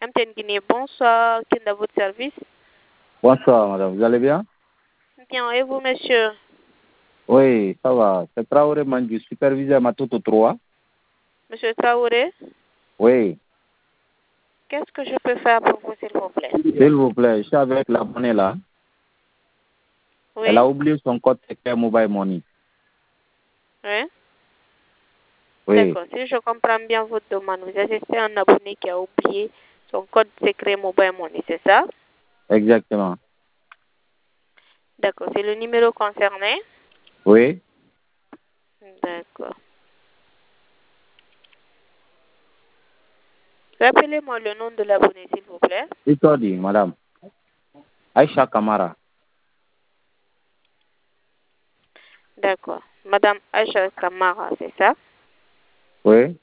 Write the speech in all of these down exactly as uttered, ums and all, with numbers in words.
M T N Guinée, bonsoir. Qui est à votre service? Bonsoir, madame. Vous allez bien? Bien, et vous, monsieur? Oui, ça va. C'est Traoré Mandu, superviseur Matoto trois. Monsieur Traoré? Oui. Qu'est-ce que je peux faire pour vous, s'il vous plaît? S'il vous plaît, je suis avec l'abonné là. Oui. Elle a oublié son code secret Mobile Money. Oui. Oui. D'accord. Si je comprends bien votre demande, vous assistez à un abonné qui a oublié son code secret Mobile Money, c'est ça? Exactement. D'accord. C'est le numéro concerné? Oui. D'accord. Rappelez-moi le nom de l'abonné, s'il vous plaît. Itordi, madame. Aïcha Kamara. D'accord. Madame Aïcha Kamara, c'est ça? Oui.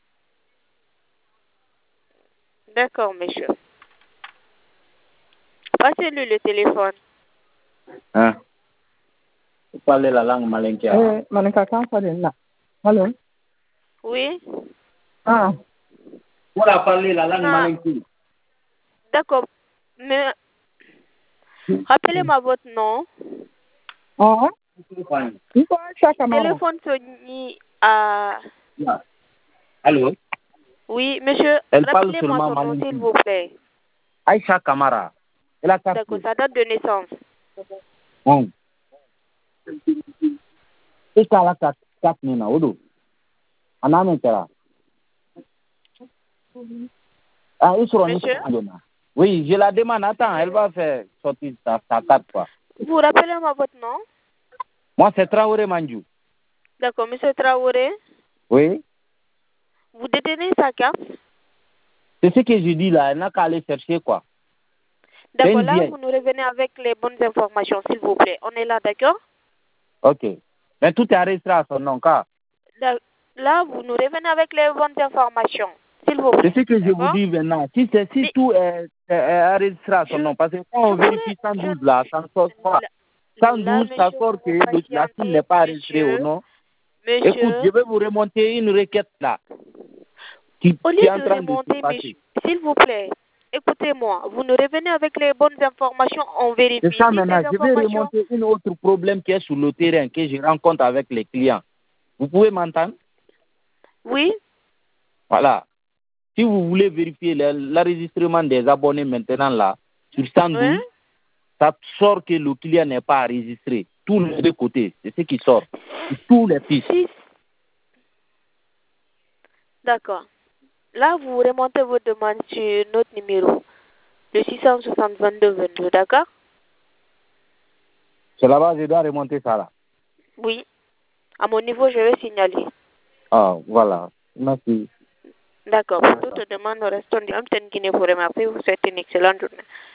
D'accord, monsieur. Passez-lui le téléphone. Hein? Vous parlez la langue malinkia. Eh, malinka kan fadin na. Hello? Oui? Ah. Vous parlez la langue Non. malinkia. D'accord. Mais rappelez-moi votre nom. Ah. Iko Aisha Kamara. Téléphone sonné à... Allô? Oui, monsieur. Elle parle Rappelez-moi seulement son nom, malinkia. s'il vous plaît. Aïcha Kamara. Elle a capté. D'accord, sa date de naissance. Hum. C'est ça la carte. Carte nina. Odo. Aname tera. Ah, ils seront Monsieur? Oui, je la demande. Attends, elle va faire sortir sa, sa carte, quoi. Vous rappelez-moi votre nom? Moi, c'est Traoré Manju. D'accord, monsieur Traoré. Oui. Vous détenez sa carte? C'est ce que je dis là. Elle n'a qu'à aller chercher, quoi. D'accord, une là, vieille. vous nous revenez avec les bonnes informations, s'il vous plaît. On est là, d'accord? Ok. Mais tout est enregistré à son nom, car. Là, là, vous nous revenez avec les bonnes informations, s'il vous plaît. C'est ce que je vous D'accord? dis maintenant. Si, c'est, si Mais- tout est, est, est enregistré à son Je- nom, parce que quand on je vérifie voulais- cent douze je- là, ça ne sort pas. Là, cent douze, ça monsieur, sort vous que vous le- la patientez, fille n'est pas enregistrée monsieur. au nom. Monsieur, Écoute, je vais vous remonter une requête là. Qui, au qui lieu est en de train de se remonter, passer. monsieur, s'il vous plaît, écoutez-moi. Vous nous revenez avec les bonnes informations, on vérifie. C'est ça Si maintenant. ces Je vais informations... remonter un autre problème qui est sur le terrain, que je rencontre avec les clients. Vous pouvez m'entendre? Oui? Voilà. Si vous voulez vérifier le- l'enregistrement des abonnés maintenant là, sur cent douze, Hein? ça sort que le client n'est pas enregistré. Tous les deux côtés, c'est ce qui sort. Sur tous les pistes. Si... D'accord. Là, vous remontez vos demandes sur notre numéro, le six cent soixante vingt-deux vingt-deux, d'accord? C'est là-bas, je dois remonter ça là. Oui. À mon niveau, je vais signaler. Ah, voilà. Merci. D'accord. Pour toute demande, nous restons en Guinée pour remercier. Vous souhaitez une excellente journée.